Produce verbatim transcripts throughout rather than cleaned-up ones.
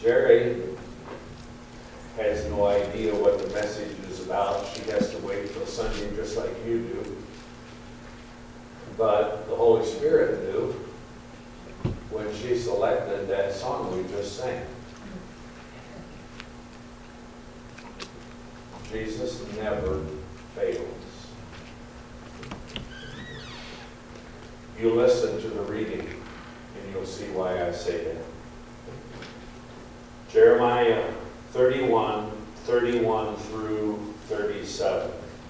Jerry has no idea what the message is about. She has to wait till Sunday just like you do. But the Holy Spirit knew when she selected that song we just sang. Jesus never fails. You listen to the reading and you'll see why I say that. Jeremiah thirty-one, thirty-one through thirty-seven.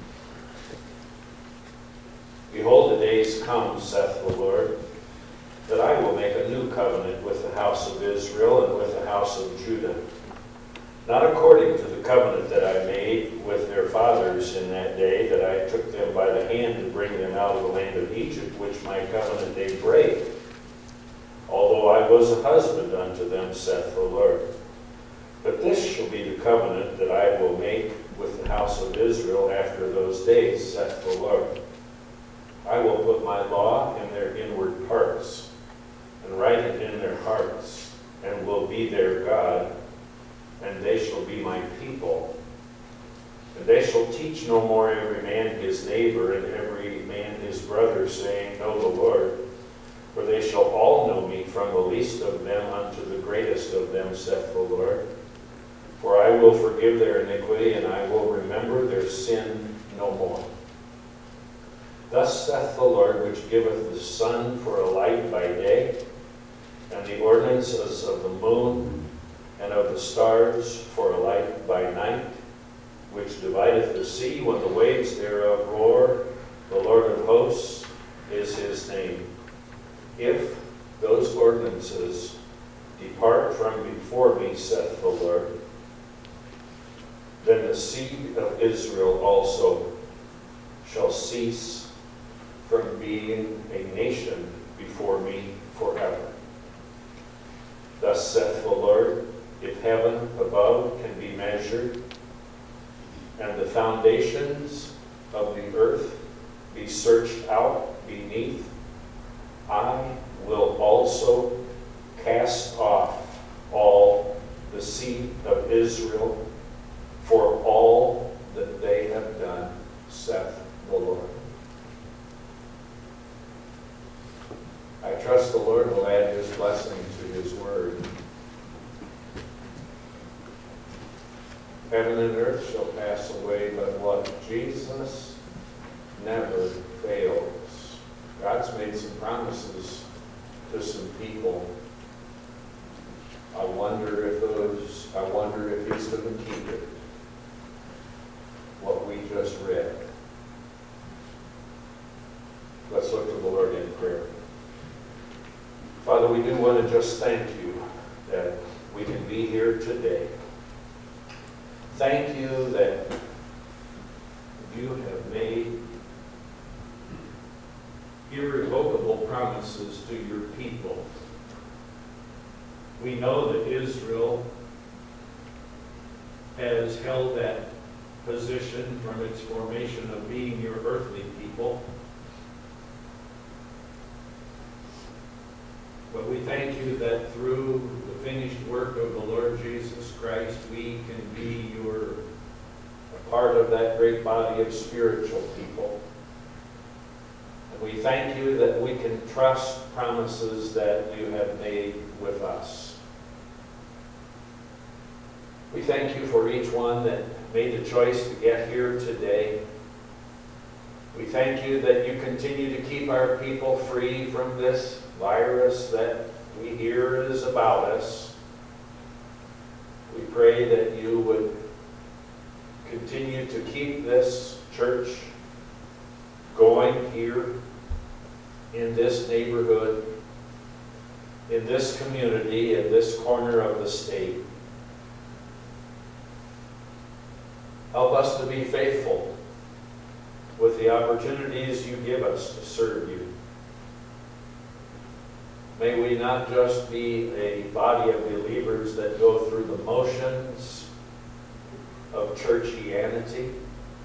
Behold, the days come, saith the Lord, that I will make a new covenant with the house of Israel and with the house of Judah, not according to the covenant that I made with their fathers in that day, that I took them by the hand to bring them out of the land of Egypt, which my covenant they brake, although I was a husband unto them, saith the Lord. But this shall be the covenant that I will make with the house of Israel after those days, saith the Lord. I will put my law in their inward parts, and write it in their hearts, and will be their God, and they shall be my people. And they shall teach no more every man his neighbor, and every man his brother, saying, Know the Lord. For they shall all know me, from the least of them unto the greatest of them, saith the Lord. For I will forgive their iniquity, and I will remember their sin no more. Thus saith the Lord, which giveth the sun for a light by day, and the ordinances of the moon and of the stars for a light by night, which divideth the sea when the waves thereof roar. The Lord of hosts is his name. If those ordinances depart from before me, saith the Lord, then the seed of Israel also shall cease from being a nation before me forever. Thus saith the Lord, if heaven above can be measured, and the foundations of the earth be searched out beneath, I will also cast off all the seed of Israel for all that they have done, saith the Lord. I trust the Lord will add his blessing to his word. Heaven and earth shall pass away, but what? Jesus never fails. God's made some promises to some people. I wonder if those, I wonder if he's going to keep it. What we just read. Let's look to the Lord in prayer. Father, we do want to just thank you that we can be here today. Thank you that you have made irrevocable promises to your people. We know that Israel has held that position from its formation of being your earthly people. But we thank you that through the finished work of the Lord Jesus Christ, we can be your a part of that great body of spiritual people. And we thank you that we can trust promises that you have made with us. We thank you for each one that made the choice to get here today. We thank you that you continue to keep our people free from this virus that we hear is about us. We pray that you would continue to keep this church going here in this neighborhood, in this community, in this corner of the state. Help us to be faithful with the opportunities you give us to serve you. May we not just be a body of believers that go through the motions of churchianity,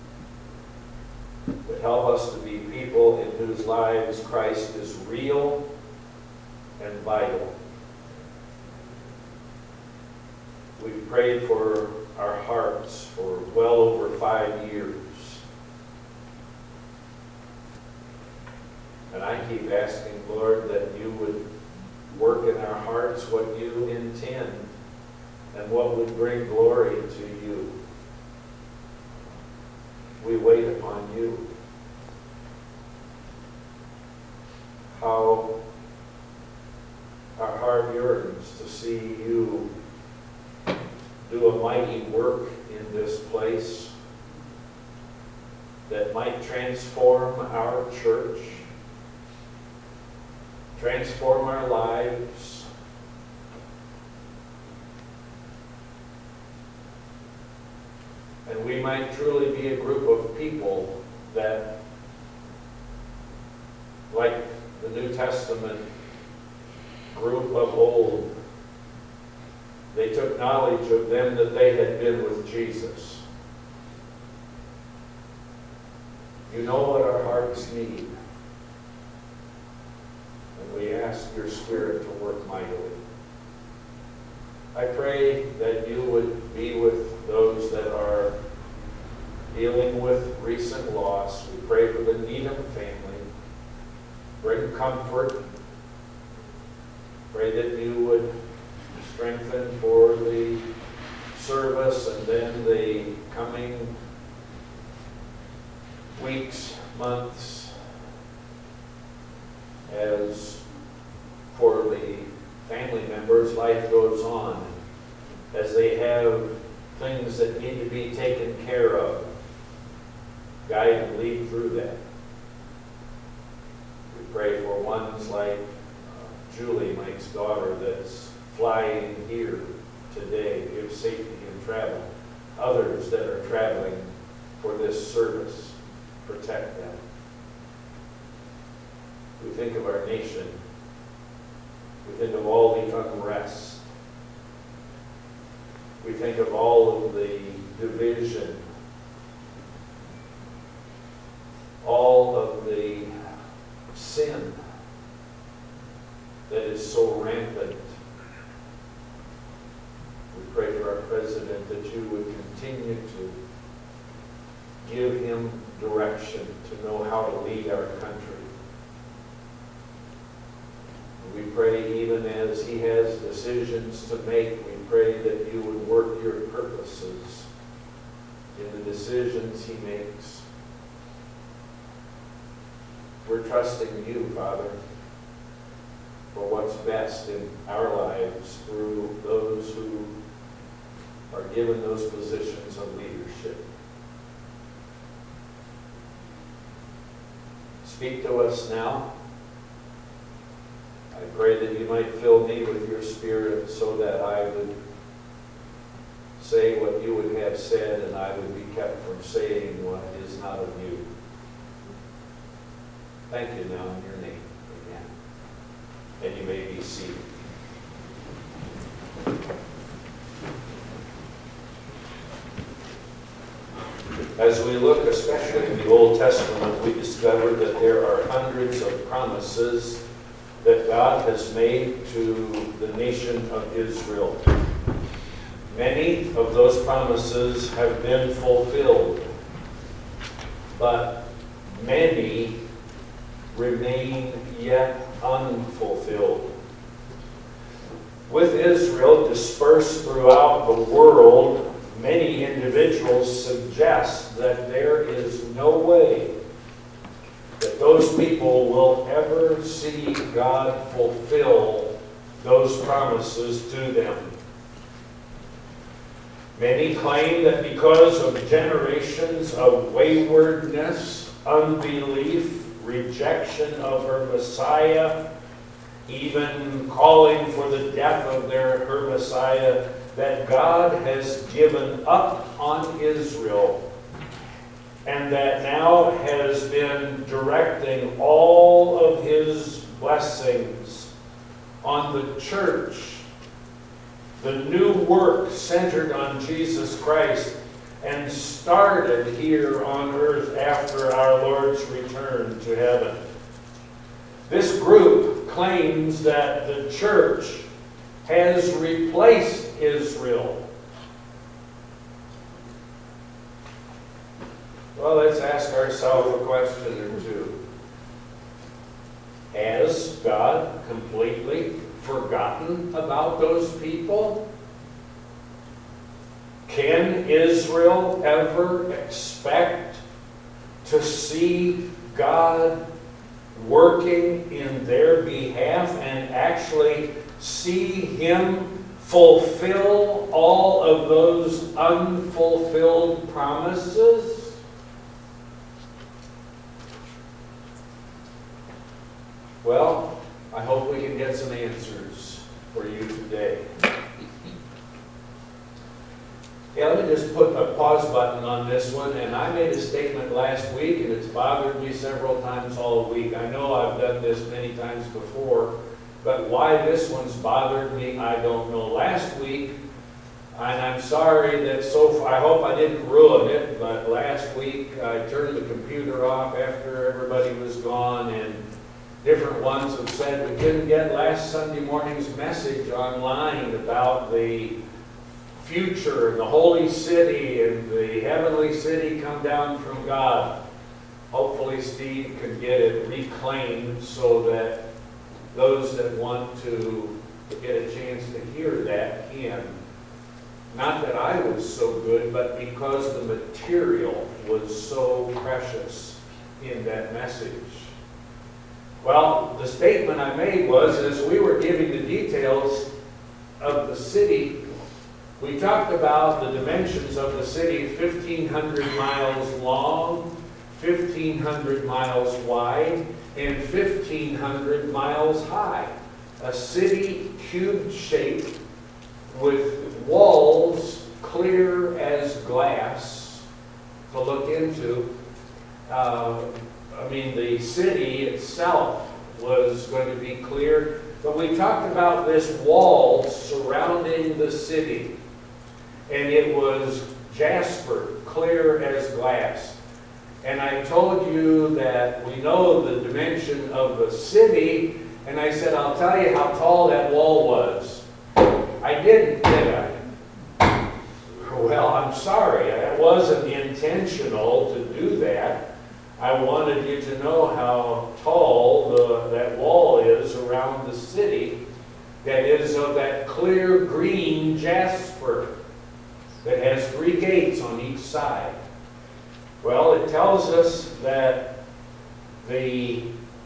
but help us to be people in whose lives Christ is real and vital. We've prayed for our hearts for well over five years. And I keep asking, Lord, that you would work in our hearts what you intend and what would bring glory to you. We wait upon you. How our heart yearns to see you do a mighty work in this place that might transform our church, transform our lives, and we might truly be a group of people that, like the New Testament group of old, they took knowledge of them that they had been with Jesus. You know what our hearts need. And we ask your Spirit to work mightily. I pray that you would be with those that are dealing with recent loss. We pray for the Needham family. Bring comfort. Pray that you would strengthen for the service and then the coming weeks, months, as for the family members, life goes on, as they have things that need to be taken care of. Guide and lead through that. We pray for ones like uh, Julie, Mike's daughter, that's flying here today. Give safety in travel. Others that are traveling for this service, protect them. We think of our nation. We think of all the unrest. We think of all of the division, all of the sin that is so rampant. We pray for our president that you would continue to give him direction to know how to lead our country. We pray even as he has decisions to make, we pray that you would work your purposes in the decisions he makes. We're trusting you, Father, for what's best in our lives through those who are given those positions of leadership. Speak to us now. I pray that you might fill me with your Spirit so that I would say what you would have said and I would be kept from saying what is not of you. Thank you now in your name. Amen. And you may be seated. As we look especially in the Old Testament, we discover that there are hundreds of promises that God has made to the nation of Israel. Many of those promises have been fulfilled, but many remain yet unfulfilled. With Israel dispersed throughout the world, many individuals suggest that there is no way that those people will ever see God fulfill those promises to them. Many claim that because of generations of waywardness, unbelief, rejection of her Messiah, even calling for the death of their her Messiah, that God has given up on Israel and that now has been directing all of his blessings on the church, the new work centered on Jesus Christ and started here on earth after our Lord's return to heaven. This group claims that the church has replaced Israel Well, let's ask ourselves a question or two. Has God completely forgotten about those people? Can Israel ever expect to see God working in their behalf and actually see Him fulfill all of those unfulfilled promises? Well, I hope we can get some answers for you today. Yeah, let me just put a pause button on this one. And I made a statement last week, and it's bothered me several times all week. I know I've done this many times before, but why this one's bothered me, I don't know. Last week, and I'm sorry that so far, I hope I didn't ruin it, but last week I turned the computer off after everybody was gone, and different ones have said we couldn't get last Sunday morning's message online about the future and the holy city and the heavenly city come down from God. Hopefully Steve can get it reclaimed so that those that want to get a chance to hear that can. Not that I was so good, but because the material was so precious in that message. Well, the statement I made was, as we were giving the details of the city, we talked about the dimensions of the city, fifteen hundred miles long, fifteen hundred miles wide, and fifteen hundred miles high. A city cube-shaped with walls clear as glass to look into. Uh, I mean, the city itself was going to be clear, but we talked about this wall surrounding the city. And it was jasper, clear as glass. And I told you that we know the dimension of the city, and I said, I'll tell you how tall that wall was. I didn't, did I? Well, I'm sorry. It wasn't intentional to do that. I wanted you to know how tall the, that wall is around the city that is of that clear green jasper that has three gates on each side. Well, it tells us that the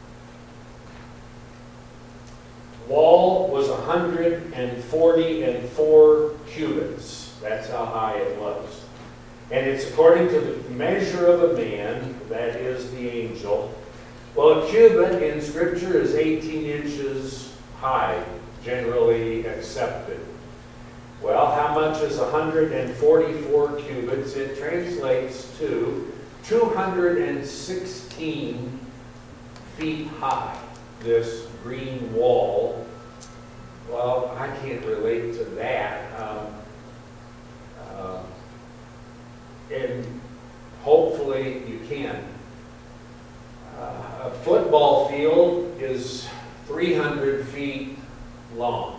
wall was one hundred forty-four cubits. That's how high it was. And it's according to the measure of a man, that is the angel. Well, a cubit in Scripture is eighteen inches high, generally accepted. Well, how much is one hundred forty-four cubits? It translates to two hundred sixteen feet high, this green wall. Well, I can't relate to that. Um, uh, and hopefully you can. Uh, a football field is three hundred feet long.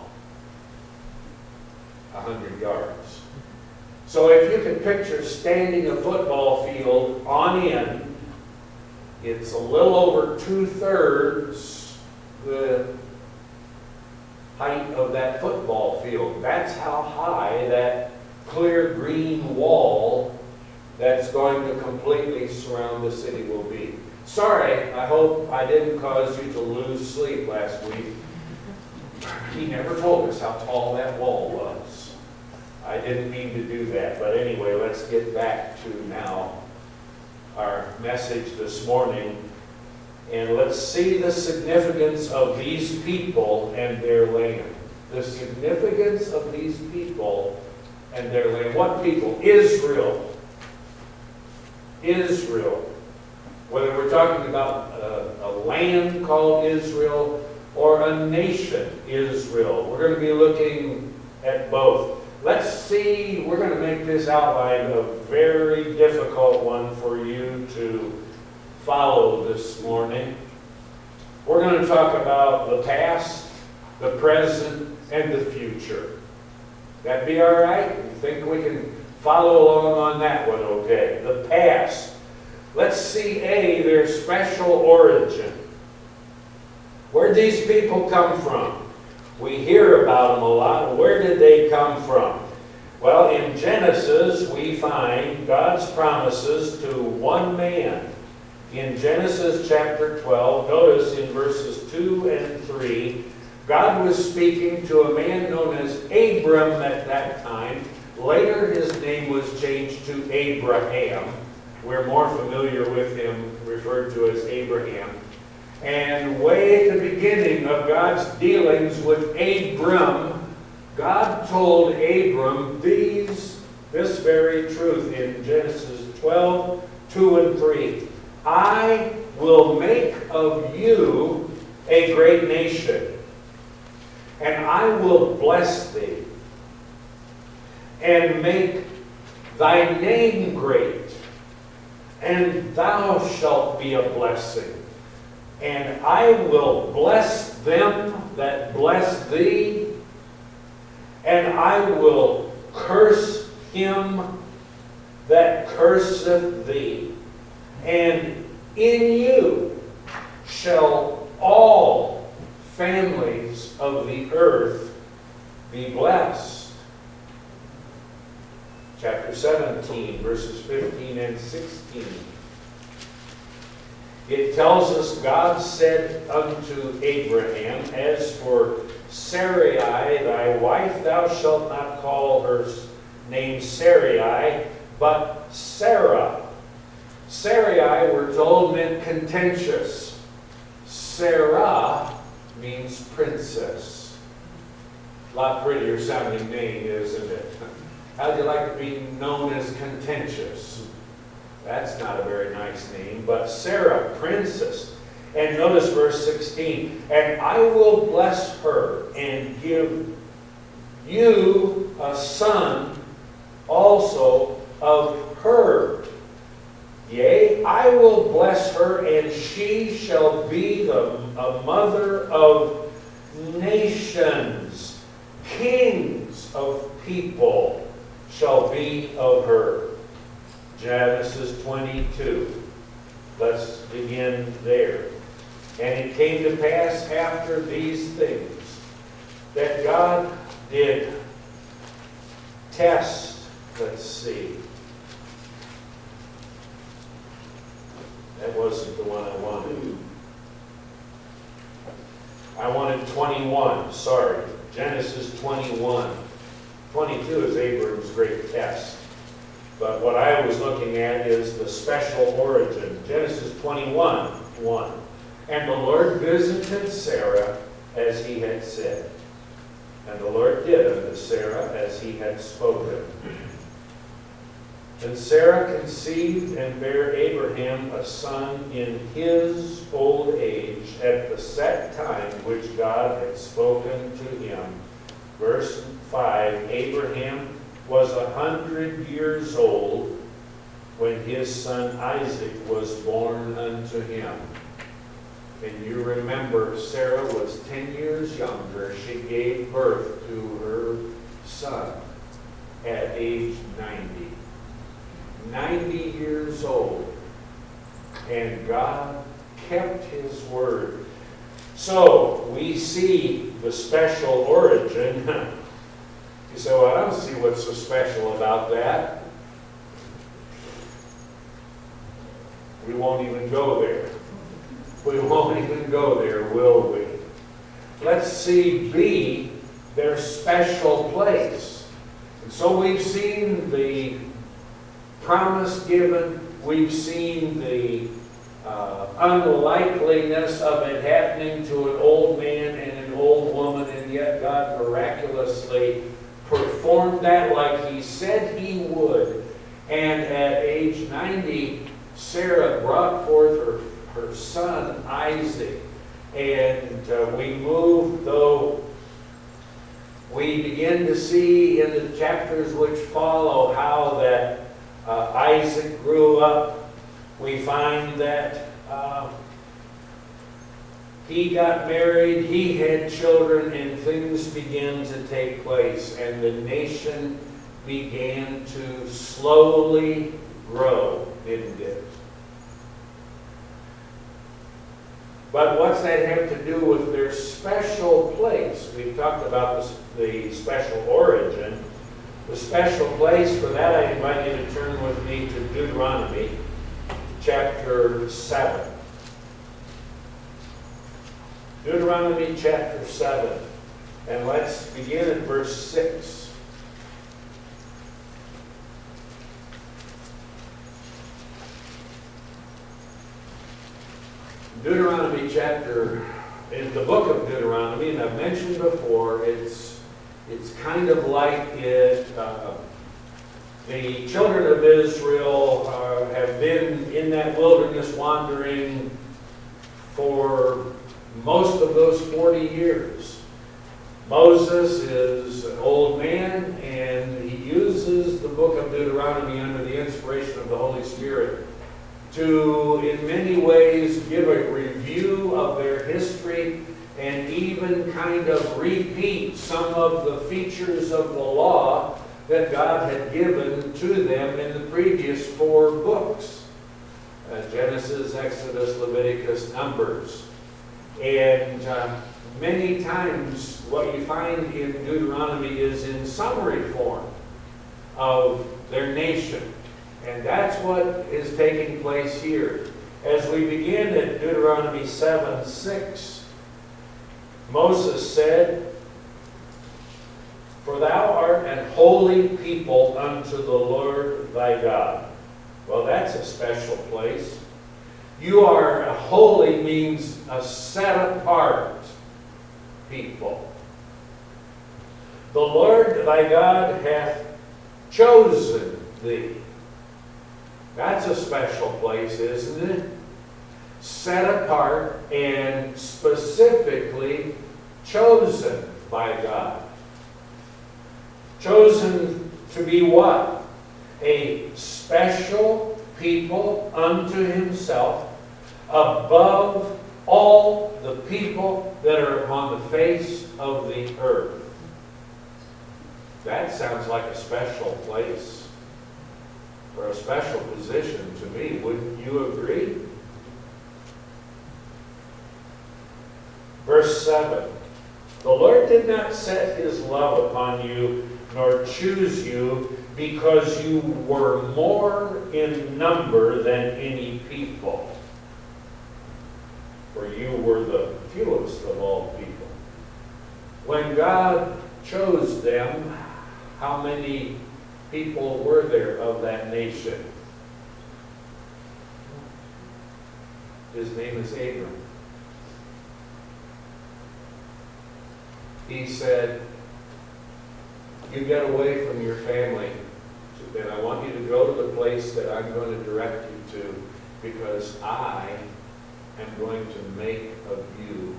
one hundred yards. So if you can picture standing a football field on end, it's a little over two-thirds the height of that football field. That's how high that clear green wall that's going to completely surround the city will be. Sorry, I hope I didn't cause you to lose sleep last week. He never told us how tall that wall was. I didn't mean to do that, but anyway, let's get back to now our message this morning, and let's see the significance of these people and their land. The significance of these people and their land. What people? Israel. Israel. Whether we're talking about a, a land called Israel or a nation, Israel. We're going to be looking at both. Let's see, we're going to make this outline a very difficult one for you to follow this morning. We're going to talk about the past, the present, and the future. That be all right? You think we can follow along on that one okay? The past. Let's see, A, their special origin. Where'd these people come from? We hear about them a lot. Where did they come from? Well, in Genesis, we find God's promises to one man. In Genesis chapter twelve, notice in verses two and three, God was speaking to a man known as Abram at that time. Later, his name was changed to Abraham. We're more familiar with him, referred to as Abraham. And way at the beginning of God's dealings with Abram, God told Abram these, this very truth in Genesis twelve, two and three. I will make of you a great nation, and I will bless thee, and make thy name great, and thou shalt be a blessing. And I will bless them that bless thee, and I will curse him that curseth thee. And in you shall all families of the earth be blessed. Chapter seventeen, verses fifteen and sixteen. It tells us, God said unto Abraham, As for Sarai, thy wife, thou shalt not call her name Sarai, but Sarah. Sarai, we're told, meant contentious. Sarah means princess. A lot prettier sounding name, isn't it? How'd you like to be known as contentious? That's not a very nice name, but Sarah, princess. And notice verse sixteen, and I will bless her and give you a son also of her. Yea, I will bless her, and she shall be the a mother of nations. Kings of people shall be of her. Genesis twenty-two. Let's begin there. And it came to pass after these things that God did test, let's see. That wasn't the one I wanted. I wanted twenty-one, sorry. Genesis twenty-one. twenty-two is Abram's great test. But what I was looking at is the special origin. Genesis twenty-one, one. And the Lord visited Sarah as he had said. And the Lord did unto Sarah as he had spoken. And Sarah conceived and bare Abraham a son in his old age at the set time which God had spoken to him. Verse five, Abraham was a hundred years old when his son Isaac was born unto him. And you remember Sarah was ten years younger. She gave birth to her son at age ninety. ninety years old. And God kept his word. So we see the special origin. You say, well, I don't see what's so special about that. We won't even go there. We won't even go there, will we? Let's see B, their special place. And so we've seen the promise given. We've seen the uh, unlikeliness of it happening to an old man and an old woman, and yet God miraculously performed that like he said he would. And at age ninety, Sarah brought forth her, her son Isaac. And uh, we move, though we begin to see in the chapters which follow how that uh, Isaac grew up. We find that uh, he got married, he had children, and things began to take place. And the nation began to slowly grow, didn't it? But what's that have to do with their special place? We've talked about the, the special origin. The special place, for that I invite you to turn with me to Deuteronomy chapter seven. Deuteronomy chapter seven. And let's begin at verse six. Deuteronomy chapter, in the book of Deuteronomy, and I've mentioned before, it's it's kind of like it, uh, the children of Israel uh, have been in that wilderness wandering for most of those forty years. Moses is an old man, and he uses the book of Deuteronomy under the inspiration of the Holy Spirit to, in many ways, give a review of their history and even kind of repeat some of the features of the law that God had given to them in the previous four books. Uh, Genesis, Exodus, Leviticus, Numbers. And uh, many times what you find in Deuteronomy is in summary form of their nation. And that's what is taking place here. As we begin at Deuteronomy seven six, Moses said, "For thou art an holy people unto the Lord thy God." Well, that's a special place. You are a holy means a set apart people. The Lord thy God hath chosen thee. That's a special place, isn't it? Set apart and specifically chosen by God. Chosen to be what? A special people unto himself, above all the people that are upon the face of the earth. That sounds like a special place, or a special position to me. Wouldn't you agree? Verse seven. The Lord did not set his love upon you, nor choose you, because you were more in number than any people. For you were the fewest of all people. When God chose them, how many people were there of that nation? His name is Abram. He said, "You get away from your family, and I want you to go to the place that I'm going to direct you to, because I am going to make of you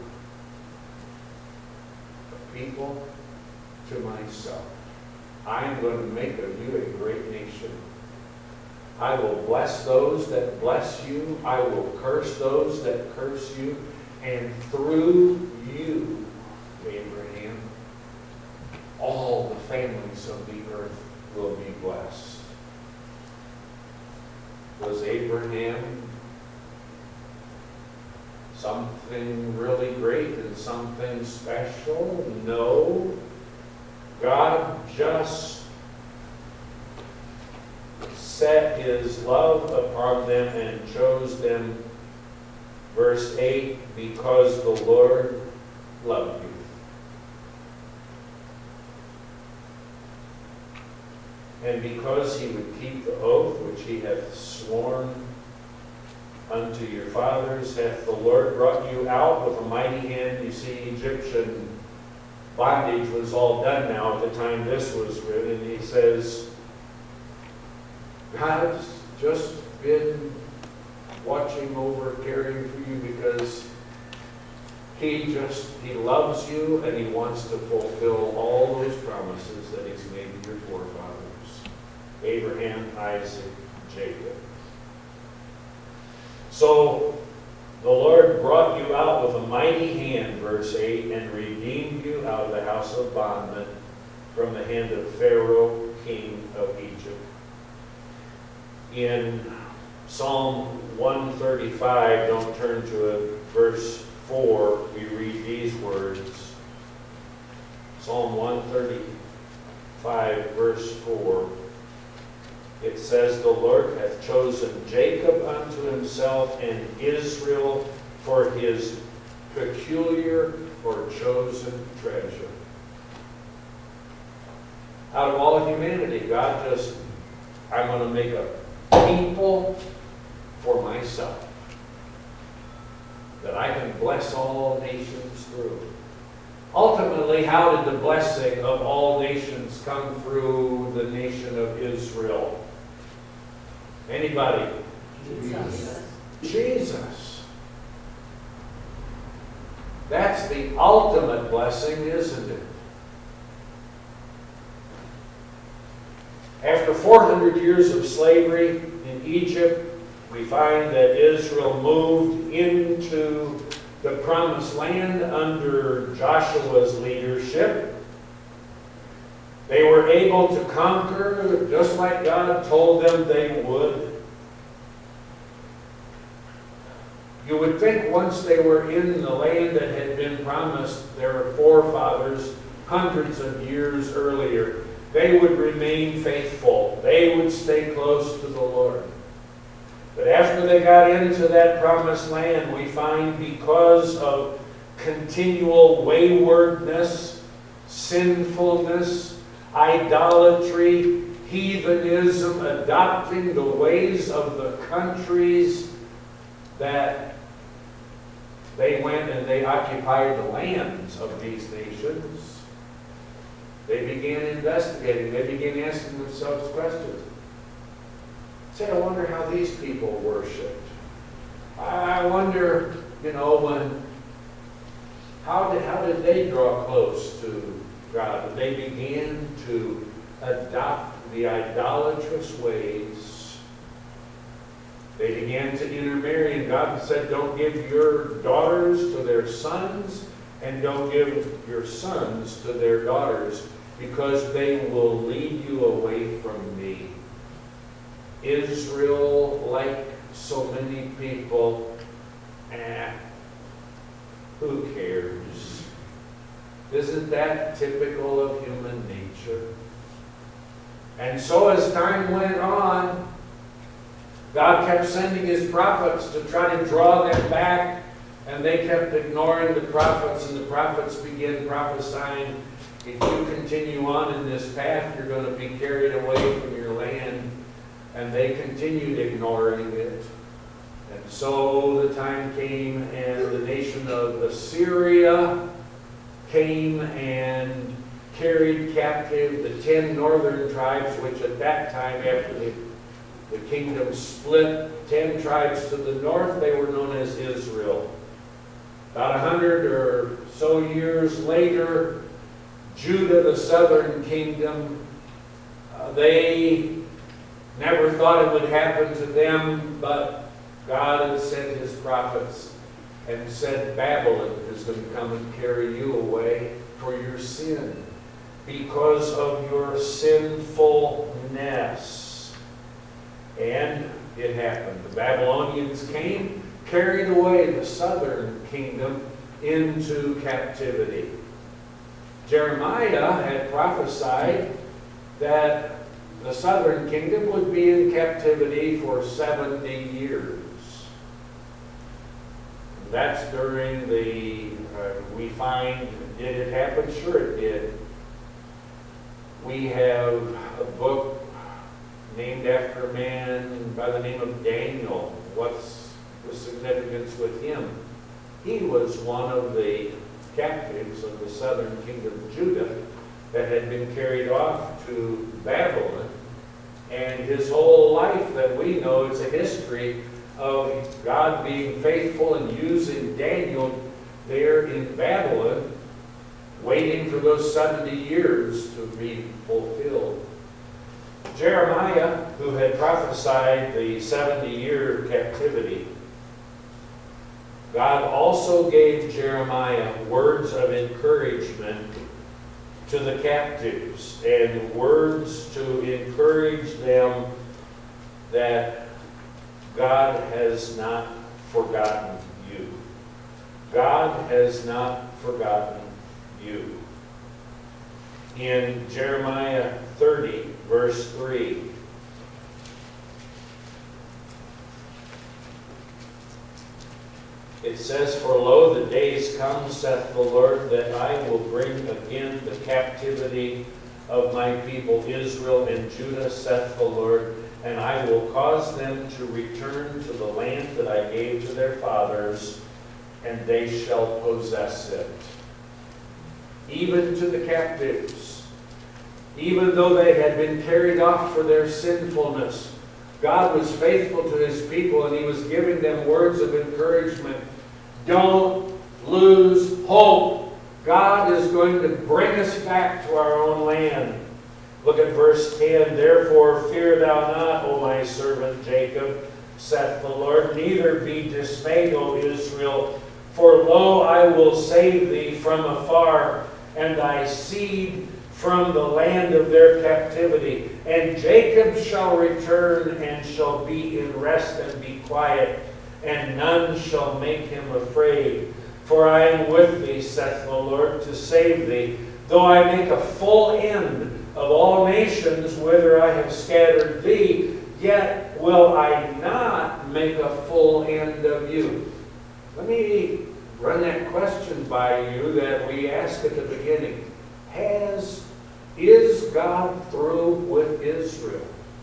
a people to myself. I am going to make of you a great nation. I will bless those that bless you. I will curse those that curse you. And through you, Abraham, all the families of the earth will be blessed." Was Abraham something really great and something special? No. God just set his love upon them and chose them, verse eight, because the Lord loved you. And because he would keep the oath which he hath sworn unto your fathers, hath the Lord brought you out with a mighty hand. You see, Egyptian bondage was all done now at the time this was written. He says, God's just been watching over, caring for you, because he just, he loves you, and he wants to fulfill all those promises that he's made to your forefathers. Abraham, Isaac, Jacob. So, the Lord brought you out with a mighty hand, verse eight, and redeemed you out of the house of bondmen from the hand of Pharaoh, king of Egypt. In Psalm one thirty-five, don't turn to it, verse four, we read these words. Psalm one thirty-five, verse four. It says, "The Lord hath chosen Jacob unto himself, and Israel for his peculiar or chosen treasure." Out of all humanity, God just, I'm going to make a people for myself that I can bless all nations through. Ultimately, how did the blessing of all nations come through the nation of Israel? Anybody? Jesus. Jesus. That's the ultimate blessing, isn't it? After four hundred years of slavery in Egypt, we find that Israel moved into the promised land under Joshua's leadership. They were able to conquer just like God told them they would. You would think once they were in the land that had been promised their forefathers hundreds of years earlier, they would remain faithful. They would stay close to the Lord. But after they got into that promised land, we find because of continual waywardness, sinfulness, idolatry, heathenism, adopting the ways of the countries, that they went and they occupied the lands of these nations. They began investigating. They began asking themselves questions. Say, I wonder how these people worshiped. I wonder, you know, when how did how did they draw close to God? And they began to adopt the idolatrous ways. They began to intermarry, and God said, "Don't give your daughters to their sons, and don't give your sons to their daughters, because they will lead you away from me." Israel, like so many people, eh, who cares? Isn't that typical of human nature? And so as time went on, God kept sending his prophets to try to draw them back, and they kept ignoring the prophets, and the prophets began prophesying, if you continue on in this path, you're going to be carried away from your land. And they continued ignoring it. And so the time came, and the nation of Assyria came and carried captive the ten northern tribes, which at that time, after the, the kingdom split, ten tribes to the north, they were known as Israel. About a hundred or so years later, Judah, the southern kingdom, uh, they never thought it would happen to them, but God had sent his prophets and said, Babylon is going to come and carry you away for your sin, because of your sinfulness. And it happened. The Babylonians came, carried away the southern kingdom into captivity. Jeremiah had prophesied that the southern kingdom would be in captivity for seventy years. That's during the, uh, we find, did it happen? Sure it did. We have a book named after a man by the name of Daniel. What's the significance with him? He was one of the captives of the southern kingdom of Judah that had been carried off to Babylon. And his whole life that we know is a history of God being faithful and using Daniel there in Babylon, waiting for those seventy years to be fulfilled. Jeremiah, who had prophesied the seventy-year captivity, God also gave Jeremiah words of encouragement to the captives, and words to encourage them that God has not forgotten you. God has not forgotten you. In Jeremiah thirty, verse three, it says, "For lo, the days come, saith the Lord, that I will bring again the captivity of my people Israel and Judah, saith the Lord, and I will cause them to return to the land that I gave to their fathers, and they shall possess it." Even to the captives, even though they had been carried off for their sinfulness, God was faithful to his people, and he was giving them words of encouragement. Don't lose hope. God is going to bring us back to our own land. Look at verse ten. "Therefore fear thou not, O my servant Jacob, saith the Lord, neither be dismayed, O Israel, for lo, I will save thee from afar, and thy seed from the land of their captivity. And Jacob shall return, and shall be in rest and be quiet, and none shall make him afraid. For I am with thee, saith the Lord, to save thee, though I make a full end of all nations whither I have scattered thee, yet will I not make a full end of you." Let me run that question by you that we asked at the beginning. Has, is God through with Israel?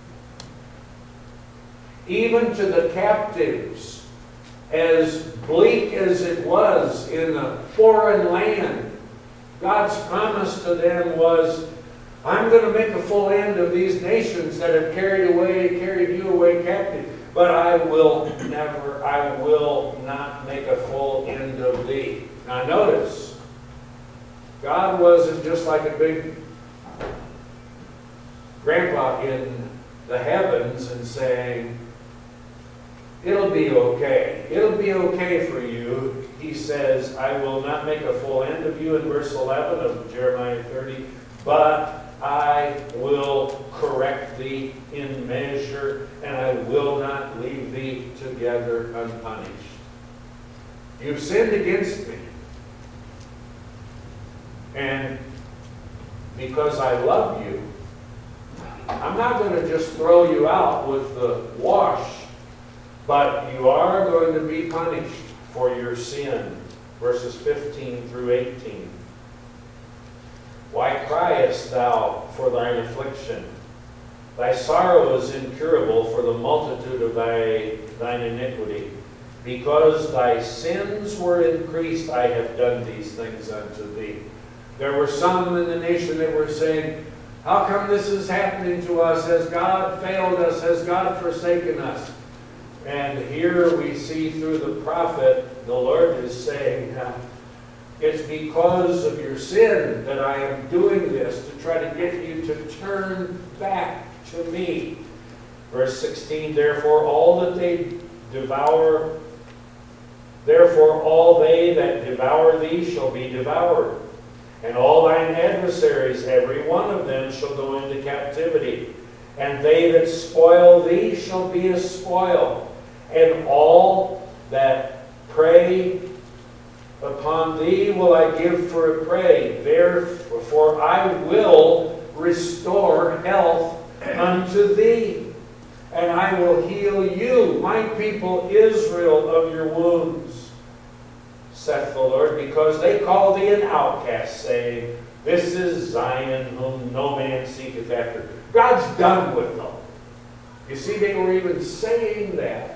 Even to the captives, as bleak as it was in a foreign land, God's promise to them was, I'm going to make a full end of these nations that have carried away, carried you away captive. But I will never, I will not make a full end of thee. Now notice, God wasn't just like a big grandpa in the heavens and saying, it'll be okay. It'll be okay for you. He says, I will not make a full end of you in verse eleven of Jeremiah thirty, but I will correct thee in measure, and I will not leave thee together unpunished. You've sinned against me. And because I love you, I'm not going to just throw you out with the wash, but you are going to be punished for your sin. Verses fifteen through eighteen. Why criest thou for thine affliction? Thy sorrow is incurable for the multitude of thy, thine iniquity. Because thy sins were increased, I have done these things unto thee. There were some in the nation that were saying, how come this is happening to us? Has God failed us? Has God forsaken us? And here we see through the prophet, the Lord is saying, it's because of your sin that I am doing this, to try to get you to turn back to me. Verse sixteen, therefore all that they devour, therefore all they that devour thee shall be devoured. And all thine adversaries, every one of them, shall go into captivity. And they that spoil thee shall be a spoil. And all that prey upon thee will I give for a prey. Therefore I will restore health unto thee. And I will heal you, my people Israel, of your wounds, saith the Lord, because they call thee an outcast, saying, this is Zion, whom no man seeketh after. God's done with them. You see, they were even saying that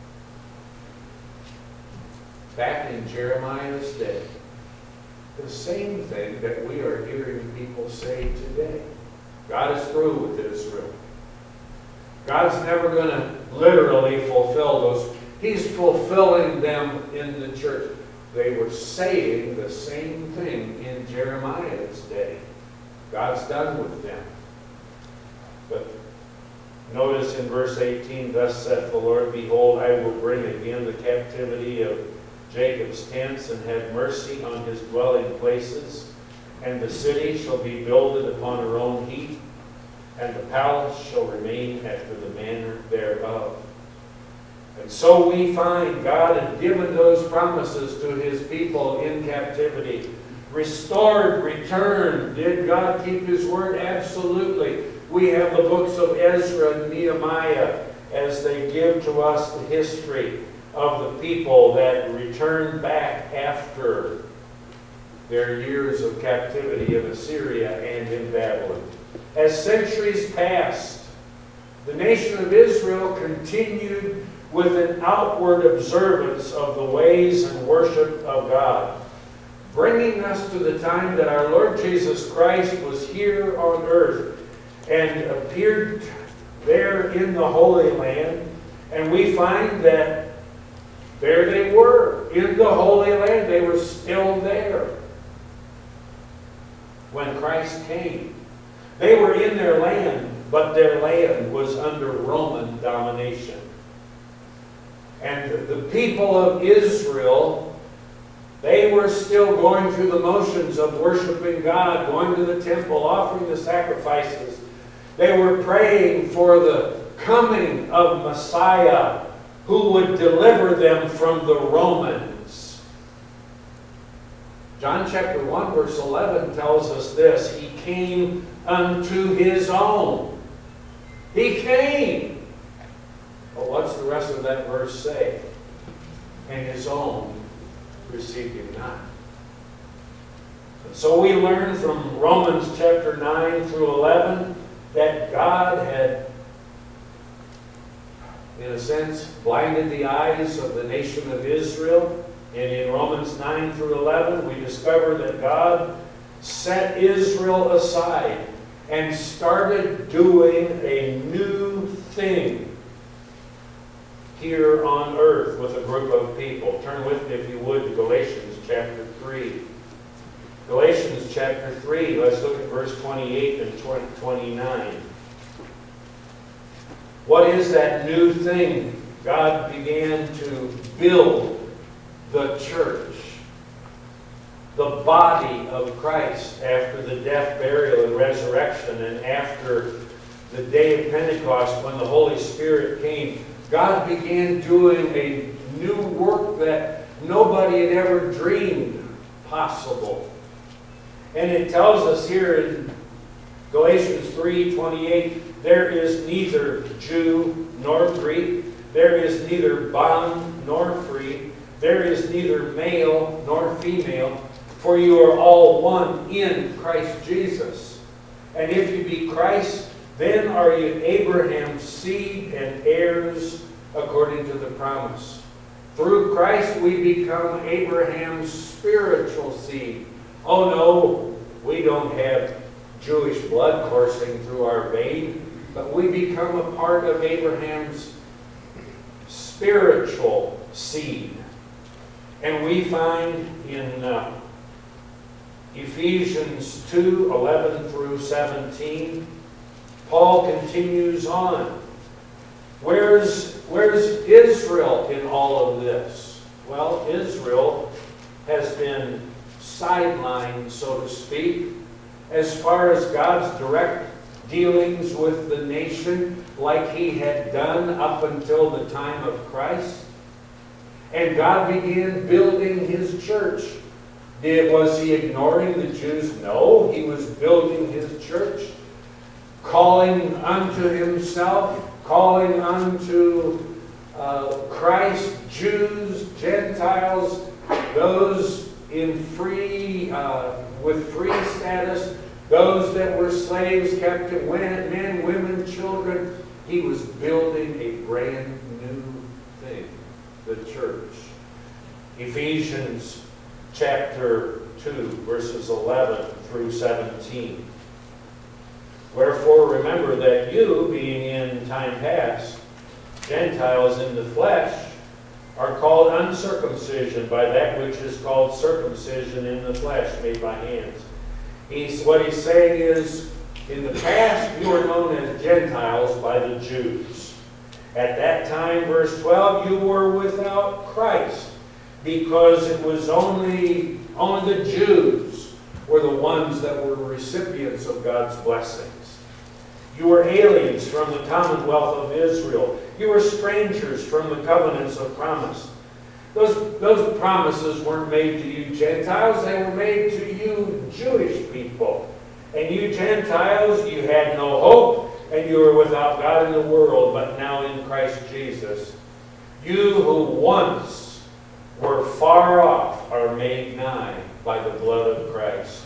back in Jeremiah's day. The same thing that we are hearing people say today. God is through with Israel. God's never going to literally fulfill those. He's fulfilling them in the church. They were saying the same thing in Jeremiah's day. God's done with them. But notice in verse eighteen, thus saith the Lord, behold, I will bring again the captivity of Jacob's tents, and have mercy on his dwelling places. And the city shall be builded upon her own heap, and the palace shall remain after the manner thereof. And so we find God had given those promises to his people in captivity. Restored, returned. Did God keep his word? Absolutely. We have the books of Ezra and Nehemiah as they give to us the history of the people that returned back after their years of captivity in Assyria and in Babylon. As centuries passed, the nation of Israel continued with an outward observance of the ways and worship of God, bringing us to the time that our Lord Jesus Christ was here on earth and appeared there in the Holy Land. And we find that there they were in the Holy Land. They were still there when Christ came. They were in their land, but their land was under Roman domination. And the people of Israel, they were still going through the motions of worshiping God, going to the temple, offering the sacrifices. They were praying for the coming of Messiah who would deliver them from the Romans. John chapter one verse eleven tells us this: He came unto his own. He came. Well, what's the rest of that verse say? And his own received him not. And so we learn from Romans chapter nine through eleven that God had, in a sense, blinded the eyes of the nation of Israel. And in Romans nine through eleven, we discover that God set Israel aside and started doing a new thing here on earth with a group of people. Turn with me, if you would, to Galatians chapter three. Galatians chapter three, let's look at verse twenty-eight and twenty-nine. What is that new thing? God began to build the church, the body of Christ, after the death, burial, and resurrection, and after the day of Pentecost when the Holy Spirit came. God began doing a new work that nobody had ever dreamed possible. And it tells us here in Galatians three twenty-eight, there is neither Jew nor Greek, there is neither bond nor free, there is neither male nor female, for you are all one in Christ Jesus. And if you be Christ, then are you Abraham's seed and heirs according to the promise. Through Christ we become Abraham's spiritual seed. Oh no, we don't have Jewish blood coursing through our vein, but we become a part of Abraham's spiritual seed. And we find in uh, Ephesians two eleven through seventeen, Paul continues on. Where's, where's Israel in all of this? Well, Israel has been sidelined, so to speak, as far as God's direct dealings with the nation, like he had done up until the time of Christ. And God began building his church. Did, was he ignoring the Jews? No, he was building his church, calling unto himself, calling unto uh, Christ, Jews, Gentiles, those in free, uh, with free status, those that were slaves, captive, men, women, children. He was building a brand new thing, the church. Ephesians chapter two, verses eleven through seventeen. Wherefore remember that you, being in time past Gentiles in the flesh, are called uncircumcision by that which is called circumcision in the flesh, made by hands. He's, what he's saying is, in the past you were known as Gentiles by the Jews. At that time, verse twelve, you were without Christ, because it was only, only the Jews were the ones that were recipients of God's blessings. You were aliens from the commonwealth of Israel. You were strangers from the covenants of promise. Those, those promises weren't made to you Gentiles, they were made to you Jewish people. And you Gentiles, you had no hope, and you were without God in the world, but now in Christ Jesus. You who once were far off are made nigh by the blood of Christ.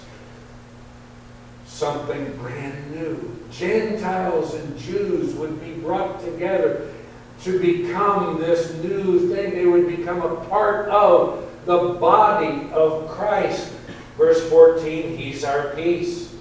Something brand new. Gentiles and Jews would be brought together to become this new thing. They would become a part of the body of Christ. Verse fourteen, He's our peace,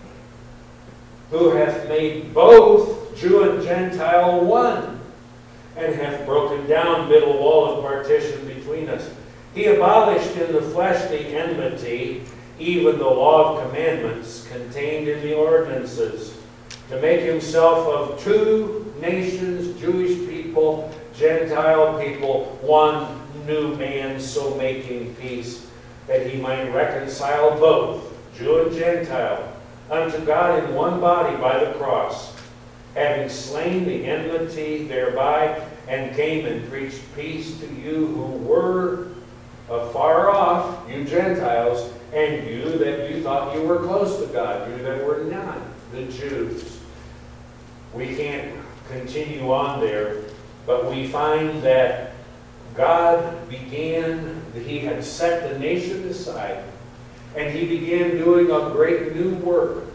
who hath made both Jew and Gentile one, and hath broken down middle wall of partition between us. He abolished in the flesh the enmity, even the law of commandments contained in the ordinances, to make himself of two nations, Jewish people, Gentile people, one new man, so making peace, that he might reconcile both, Jew and Gentile, unto God in one body by the cross, having slain the enmity thereby, and came and preached peace to you who were afar off, you Gentiles, and you that you thought you were close to God, you that were not, the Jews. We can't continue on there, but we find that God began, He had set the nation aside, and He began doing a great new work.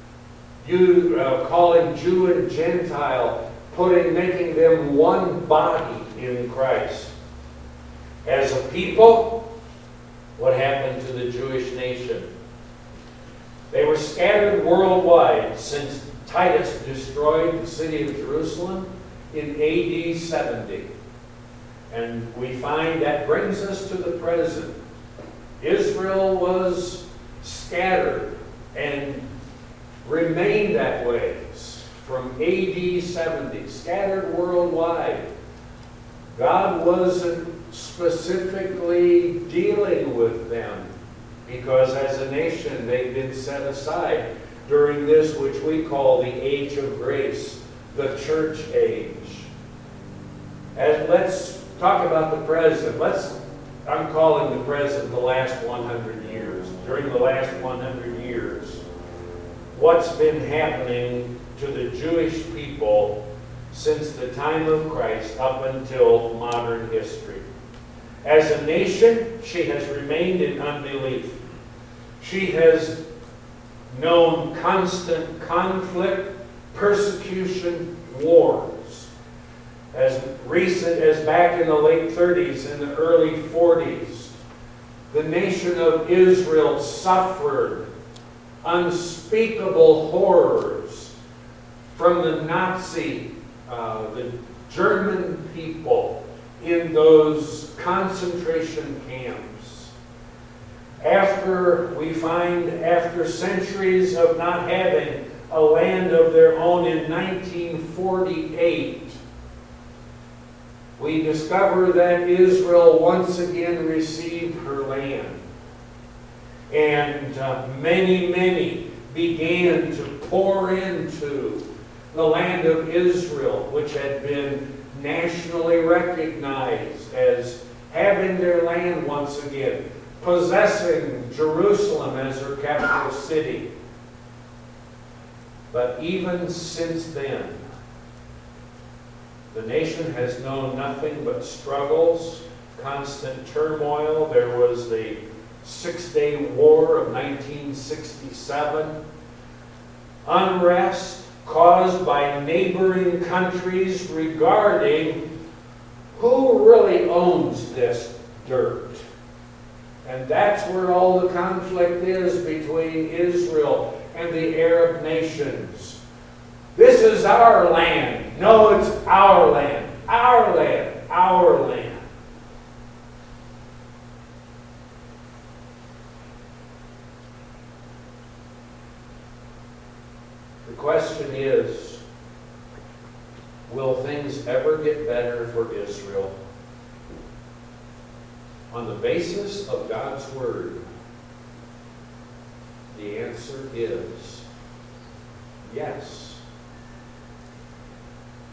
You uh, calling Jew and Gentile, putting, making them one body in Christ. As a people, what happened to the Jewish nation? They were scattered worldwide since Titus destroyed the city of Jerusalem in A D seventy. And we find that brings us to the present. Israel was scattered and remained that way from A D seventy, scattered worldwide. God wasn't specifically dealing with them because as a nation they've been set aside during this which we call the age of grace, the church age. And let's talk about the present. Let's, I'm calling the present the last one hundred years. During the last one hundred years, what's been happening to the Jewish people since the time of Christ up until modern history. As a nation, she has remained in unbelief. She has known constant conflict, persecution, wars. As recent as back in the late thirties and the early forties, the nation of Israel suffered unspeakable horrors from the Nazi, uh, the German people in those concentration camps. After, we find, after centuries of not having a land of their own in nineteen forty-eight, we discover that Israel once again received her land. And uh, many, many began to pour into the land of Israel, which had been nationally recognized as having their land once again, possessing Jerusalem as their capital city. But even since then, the nation has known nothing but struggles, constant turmoil. There was the Six-Day War of nineteen sixty-seven, unrest caused by neighboring countries regarding who really owns this dirt. And that's where all the conflict is between Israel and the Arab nations. This is our land. No, it's our land. Our land. Our land. The question is, will things ever get better for Israel? On the basis of God's Word, the answer is yes.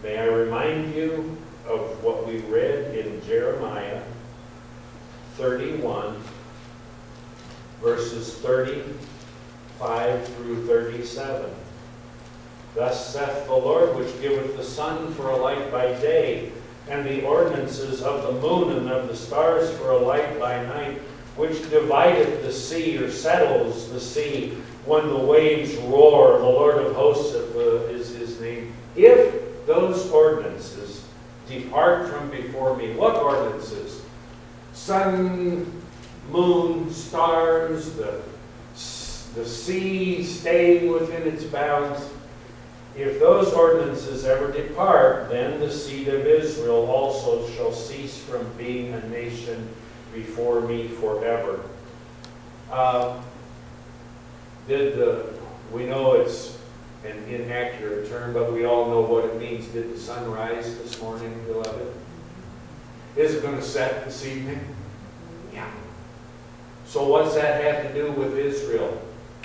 May I remind you of what we read in Jeremiah thirty-one, verses thirty-five through thirty-seven. Thus saith the Lord, which giveth the sun for a light by day, and the ordinances of the moon and of the stars for a light by night, which divideth the sea, or settles the sea, when the waves roar. The Lord of hosts is his name. If those ordinances depart from before me, what ordinances? Sun, moon, stars, the, the sea staying within its bounds. If those ordinances ever depart, then the seed of Israel also shall cease from being a nation before me forever. Uh, did the, we know it's an inaccurate term, but we all know what it means. Did the sun rise this morning, beloved? Is it going to set this evening? Yeah. So what's that have to do with Israel?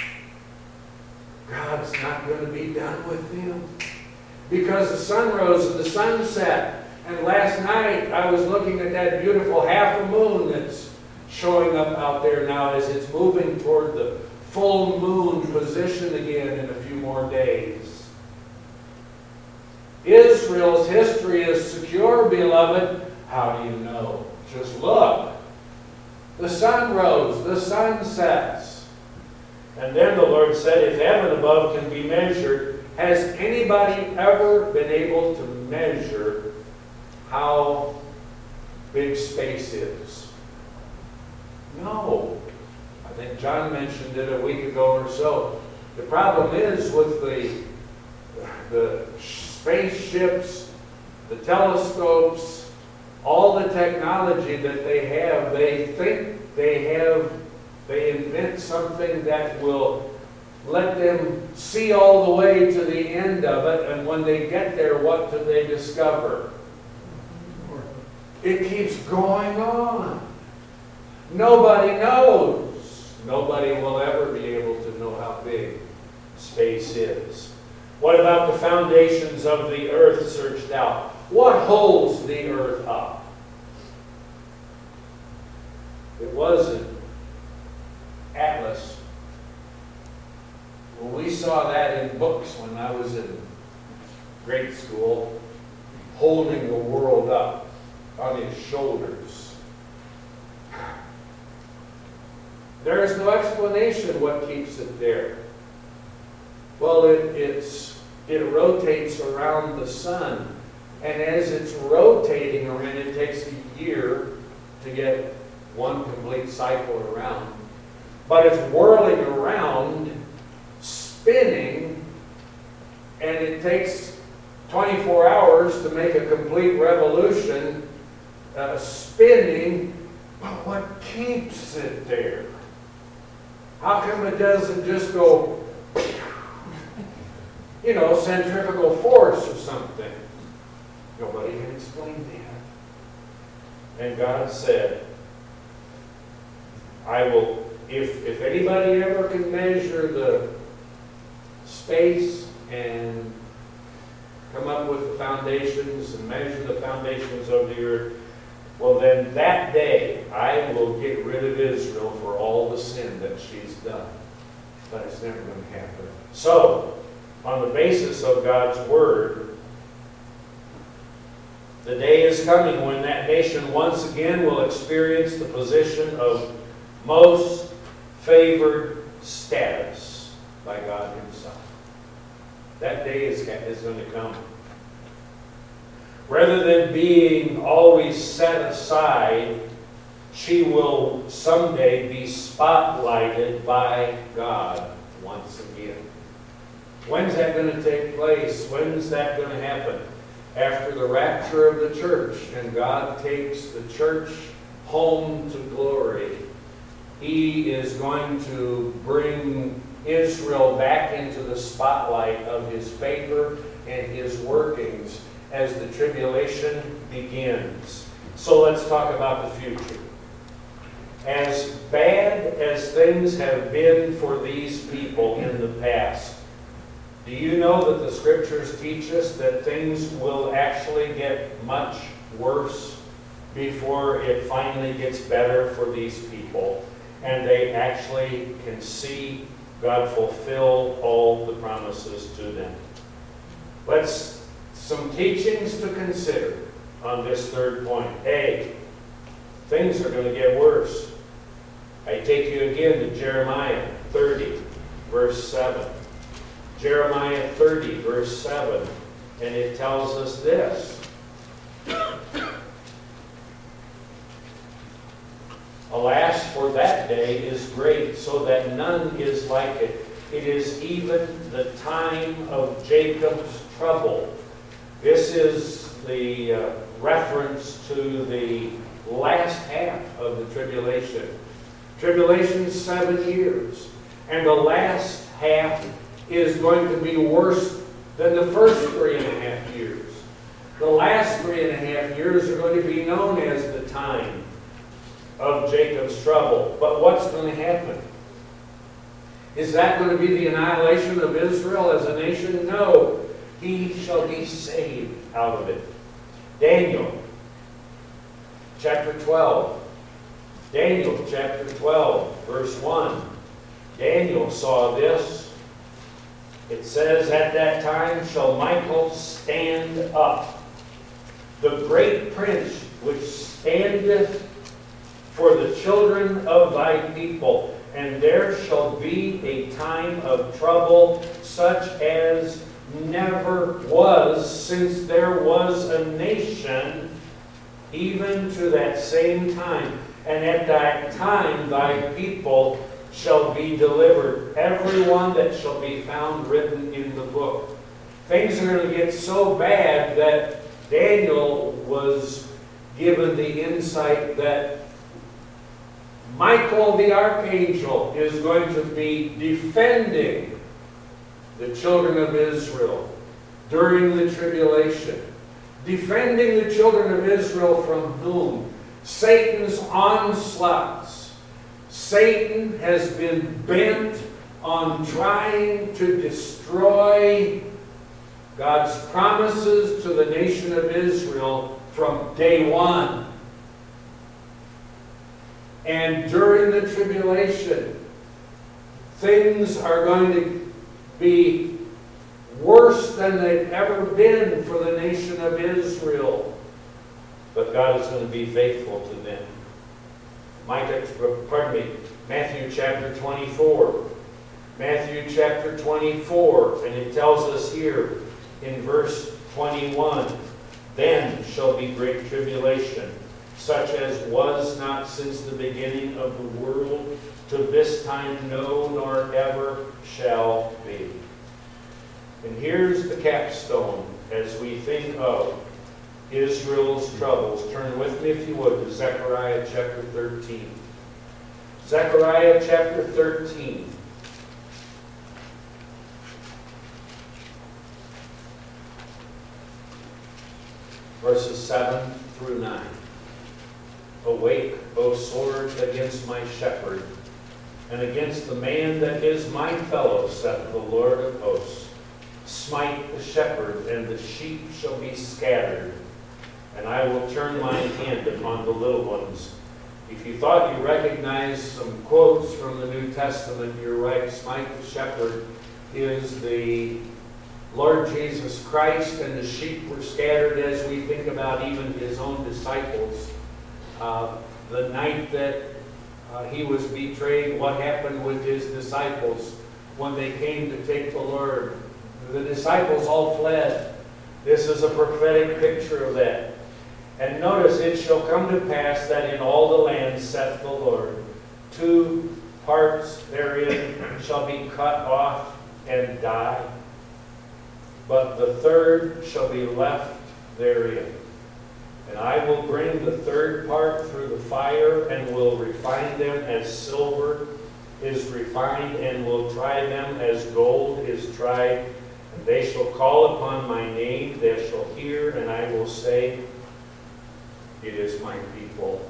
God's not going to be done with them. Because the sun rose and the sun set. And last night I was looking at that beautiful half a moon that's showing up out there now as it's moving toward the full moon position again in a few more days. Israel's history is secure, beloved. How do you know? Just look. The sun rose, the sun sets. And then the Lord said, if heaven above can be measured, has anybody ever been able to measure how big space is? No. I think John mentioned it a week ago or so. The problem is with the, the spaceships, the telescopes, all the technology that they have, they think they have They invent something that will let them see all the way to the end of it, and when they get there, what do they discover? It keeps going on. Nobody knows. Nobody will ever be able to know how big space is. What about the foundations of the earth searched out? What holds the earth up? It wasn't Atlas. Well, we saw that in books when I was in grade school, holding the world up on his shoulders. There is no explanation what keeps it there. Well, it, it's, it rotates around the sun, and as it's rotating around, it takes a year to get one complete cycle around. But it's whirling around, spinning, and it takes twenty-four hours to make a complete revolution, uh, spinning. But what keeps it there? How come it doesn't just go, you know, centrifugal force or something? Nobody can explain that. And God said, I will... If, if anybody ever can measure the space and come up with the foundations and measure the foundations of the earth, well then that day I will get rid of Israel for all the sin that she's done. But it's never going to happen. So, on the basis of God's Word, the day is coming when that nation once again will experience the position of most favored status by God Himself. That day is, is going to come. Rather than being always set aside, she will someday be spotlighted by God once again. When's that going to take place? When's that going to happen? After the rapture of the church, and God takes the church home to glory. He is going to bring Israel back into the spotlight of His favor and His workings as the tribulation begins. So let's talk about the future. As bad as things have been for these people in the past, Do you know that the scriptures teach us that things will actually get much worse before it finally gets better for these people, and they actually can see God fulfill all the promises to them? Let's, some teachings to consider on this third point. A, things are going to get worse. I take you again to Jeremiah thirty, verse seven. Jeremiah thirty, verse seven, and it tells us this. Alas, for that day is great, so that none is like it. It is even the time of Jacob's trouble. This is the uh, reference to the last half of the tribulation. Tribulation's seven years, and the last half is going to be worse than the first three and a half years. The last three and a half years are going to be known as the time of Jacob's trouble. But what's going to happen? Is that going to be the annihilation of Israel as a nation? No. He shall be saved out of it. Daniel, chapter twelve. Daniel, chapter twelve, verse one. Daniel saw this. It says, at that time shall Michael stand up, the great prince which standeth for the children of thy people. And there shall be a time of trouble such as never was since there was a nation, even to that same time. And at that time thy people shall be delivered, every one that shall be found written in the book. Things are going to get so bad that Daniel was given the insight that Michael the archangel is going to be defending the children of Israel during the tribulation. Defending the children of Israel from whom? Satan's onslaughts. Satan has been bent on trying to destroy God's promises to the nation of Israel from day one. And during the tribulation, things are going to be worse than they've ever been for the nation of Israel. But God is going to be faithful to them. Micah, pardon me, Matthew chapter twenty-four. Matthew chapter twenty-four, and it tells us here in verse twenty-one, then shall be great tribulation, such as was not since the beginning of the world, to this time no, nor ever shall be. And here's the capstone as we think of Israel's troubles. Turn with me, if you would, to Zechariah chapter thirteen. Zechariah chapter thirteen. Verses seven through nine. Awake, O sword, against my shepherd, and against the man that is my fellow, saith the Lord of hosts. Smite the shepherd, and the sheep shall be scattered, and I will turn my hand upon the little ones. If you thought you recognized some quotes from the New Testament, you're right. Smite the shepherd is the Lord Jesus Christ, and the sheep were scattered as we think about even his own disciples. Uh, the night that uh, he was betrayed, what happened with his disciples when they came to take the Lord? The disciples all fled. This is a prophetic picture of that. And notice, it shall come to pass that in all the land, saith the Lord, two parts therein shall be cut off and die, but the third shall be left therein. And I will bring the third part through the fire, and will refine them as silver is refined, and will try them as gold is tried. And they shall call upon my name, they shall hear, and I will say, it is my people.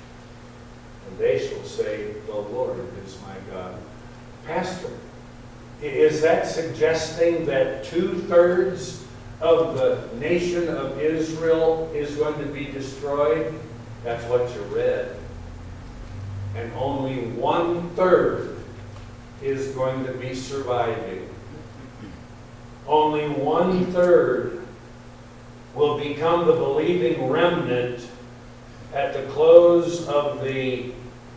And they shall say, the Lord is my God. Pastor, Is that suggesting that two-thirds of the nation of Israel is going to be destroyed? That's what you read. And only one-third is going to be surviving. Only one-third will become the believing remnant at the close of the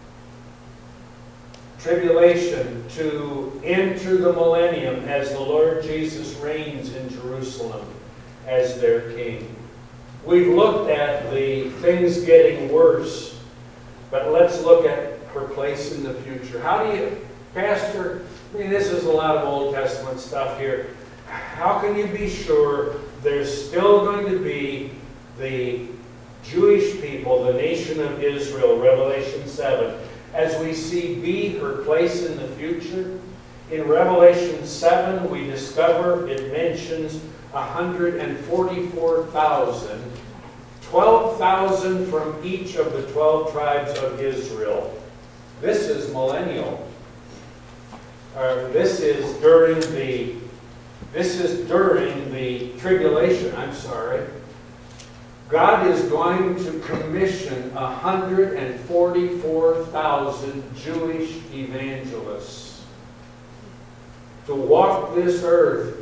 tribulation to enter the millennium as the Lord Jesus reigns in Jerusalem as their king. We've looked at the things getting worse, but let's look at her place in the future. How do you, Pastor, I mean, this is a lot of Old Testament stuff here. How can you be sure there's still going to be the Jewish people, the nation of Israel, Revelation seven, as we see be her place in the future? In Revelation seven, we discover it mentions one hundred forty-four thousand, twelve thousand from each of the twelve tribes of Israel. This is millennial. Uh, this is during the this is during the tribulation. I'm sorry. God is going to commission one hundred forty-four thousand Jewish evangelists to walk this earth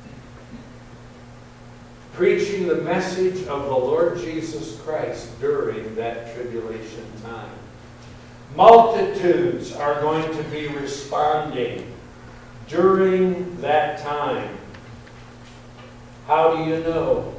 preaching the message of the Lord Jesus Christ during that tribulation time. Multitudes are going to be responding during that time. How do you know?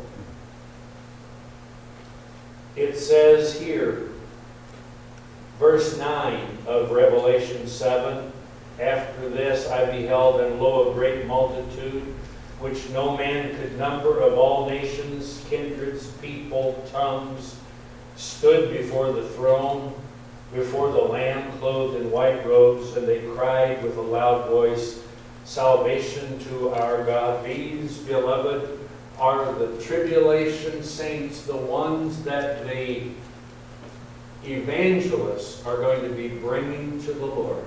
It says here, verse nine of Revelation seven, after this I beheld, and lo, a great multitude, which no man could number, of all nations, kindreds, people, tongues, stood before the throne, before the Lamb, clothed in white robes, and they cried with a loud voice, Salvation to our God. These, beloved, are the tribulation saints, the ones that the evangelists are going to be bringing to the Lord.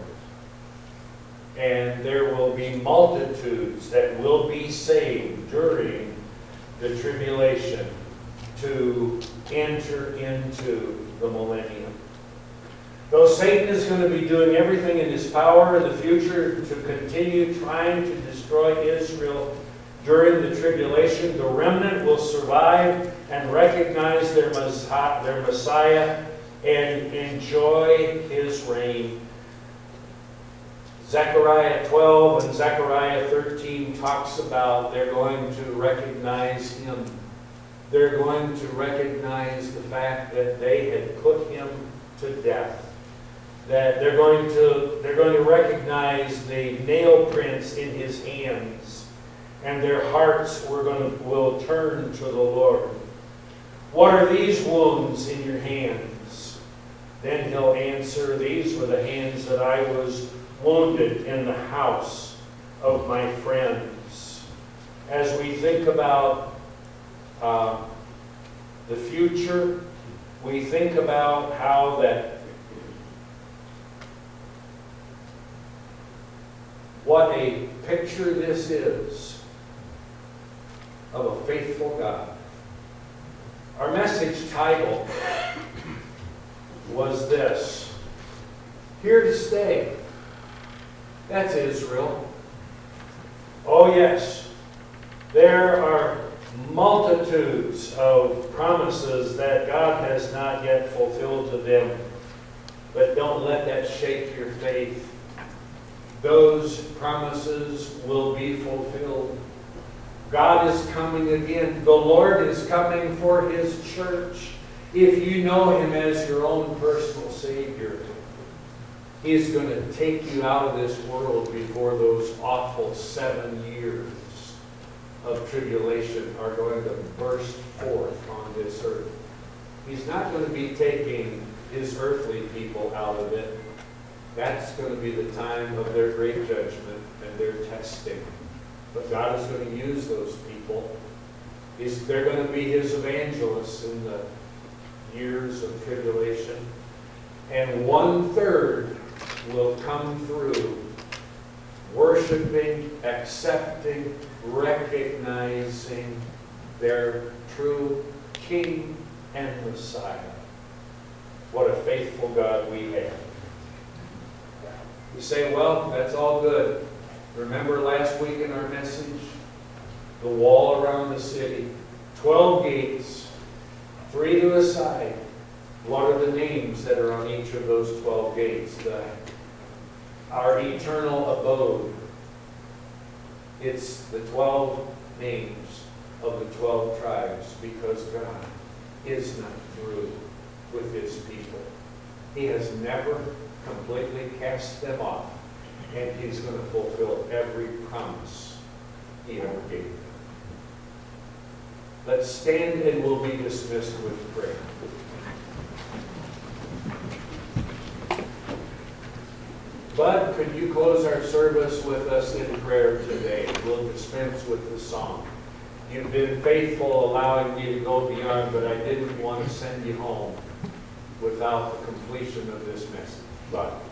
And there will be multitudes that will be saved during the tribulation to enter into the millennium. Though Satan is going to be doing everything in his power in the future to continue trying to destroy Israel during the tribulation, the remnant will survive and recognize their Messiah and enjoy his reign. Zechariah twelve and Zechariah thirteen talks about they're going to recognize him. They're going to recognize the fact that they had put him to death. That they're going to they're going to recognize the nail prints in his hands, and their hearts were going to will turn to the Lord. What are these wounds in your hands? Then he'll answer, these were the hands that I was wounded in the house of my friends. As we think about uh, the future, we think about how that what a picture this is of a faithful God. Our message title was this, Here to Stay. That's Israel. Oh yes, there are multitudes of promises that God has not yet fulfilled to them, but don't let that shake your faith. Those promises will be fulfilled. God is coming again. The Lord is coming for his church. If you know him as your own personal Savior, he is going to take you out of this world before those awful seven years of tribulation are going to burst forth on this earth. He's not going to be taking his earthly people out of it. That's going to be the time of their great judgment and their testing. But God is going to use those people. He's, they're going to be his evangelists in the years of tribulation. And one third will come through worshiping, accepting, recognizing their true King and Messiah. What a faithful God we have. You say, well, that's all good. Remember last week in our message? The wall around the city. Twelve gates. Three to a side. What are the names that are on each of those twelve gates? The, our eternal abode. It's the twelve names of the twelve tribes, because God is not through with his people. He has never completely cast them off, and he's going to fulfill every promise he ever gave them. Let's stand and we'll be dismissed with prayer. Bud, could you close our service with us in prayer today? We'll dispense with the song. You've been faithful allowing me to go beyond, but I didn't want to send you home without the completion of this message. Bud.